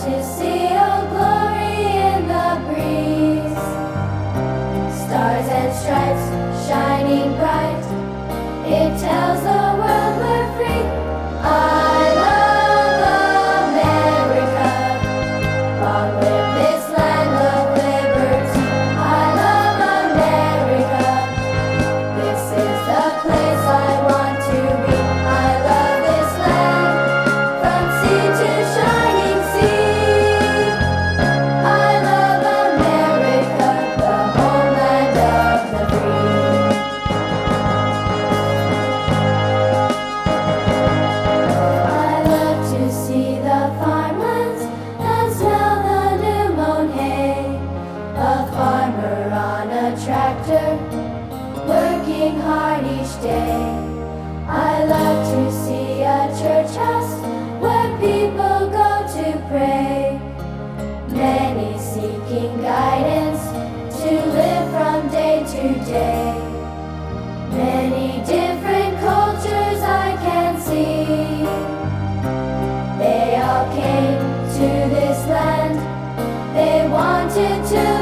to see your glory in the breeze. Stars and stripes shining bright, it tells the world we're free. I love America, long live this land of liberty. I love America, this is the place I want to be. I love this land, from sea to shining sea. I love America, the homeland of the free. I love to see the farmlands and smell the new mown hay. A farmer on a tractor, working hard each day. I love to see a church house where people go to pray. Many seeking guidance to live from day to day. Many different cultures I can see. They all came to this land, they wanted to